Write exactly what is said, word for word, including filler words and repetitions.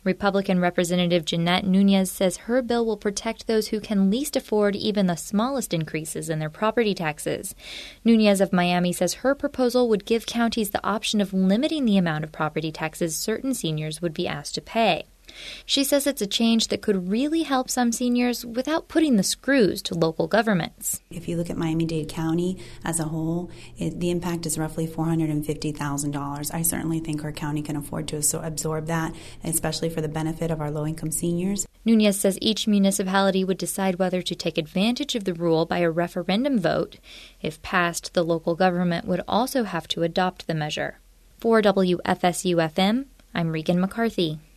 Republican Representative Jeanette Nunez says her bill will protect those who can least afford even the smallest increases in their property taxes. Nunez of Miami says her proposal would give counties the option of limiting the amount of property taxes certain seniors would be asked to pay. She says it's a change that could really help some seniors without putting the screws to local governments. If you look at Miami-Dade County as a whole, it, the impact is roughly four hundred fifty thousand dollars. I certainly think our county can afford to absorb that, especially for the benefit of our low-income seniors. Nunez says each municipality would decide whether to take advantage of the rule by a referendum vote. If passed, the local government would also have to adopt the measure. For W F S U F M, I'm Regan McCarthy.